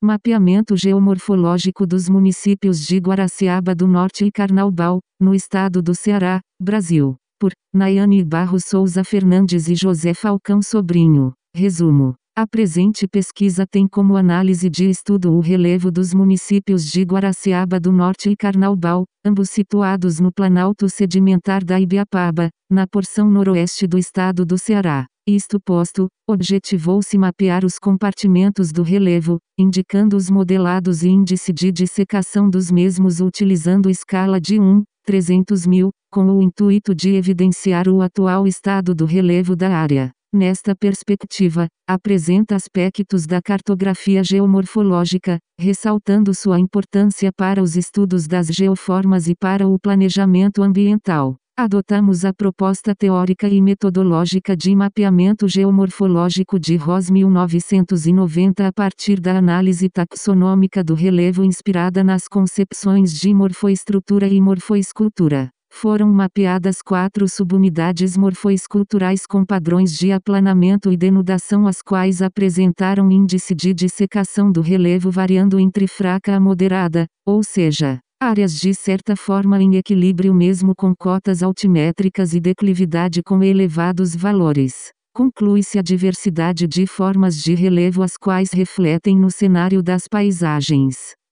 Mapeamento geomorfológico dos municípios de Guaraciaba do Norte e Carnaubal, no estado do Ceará, Brasil. Por Nayane Barros Souza Fernandes e José Falcão Sobrinho. Resumo. A presente pesquisa tem como análise de estudo o relevo dos municípios de Guaraciaba do Norte e Carnaubal, ambos situados no Planalto Sedimentar da Ibiapaba, na porção noroeste do estado do Ceará. Isto posto, objetivou-se mapear os compartimentos do relevo, indicando os modelados e índice de dissecação dos mesmos utilizando escala de 1:300.000, com o intuito de evidenciar o atual estado do relevo da área. Nesta perspectiva, apresenta aspectos da cartografia geomorfológica, ressaltando sua importância para os estudos das geoformas e para o planejamento ambiental. Adotamos a proposta teórica e metodológica de mapeamento geomorfológico de Ross 1990 a partir da análise taxonômica do relevo inspirada nas concepções de morfoestrutura e morfoescultura. Foram mapeadas 4 subunidades morfoesculturais com padrões de aplanamento e denudação as quais apresentaram índice de dissecação do relevo variando entre fraca a moderada, ou seja, áreas de certa forma em equilíbrio mesmo com cotas altimétricas e declividade com elevados valores. Conclui-se a diversidade de formas de relevo as quais refletem no cenário das paisagens.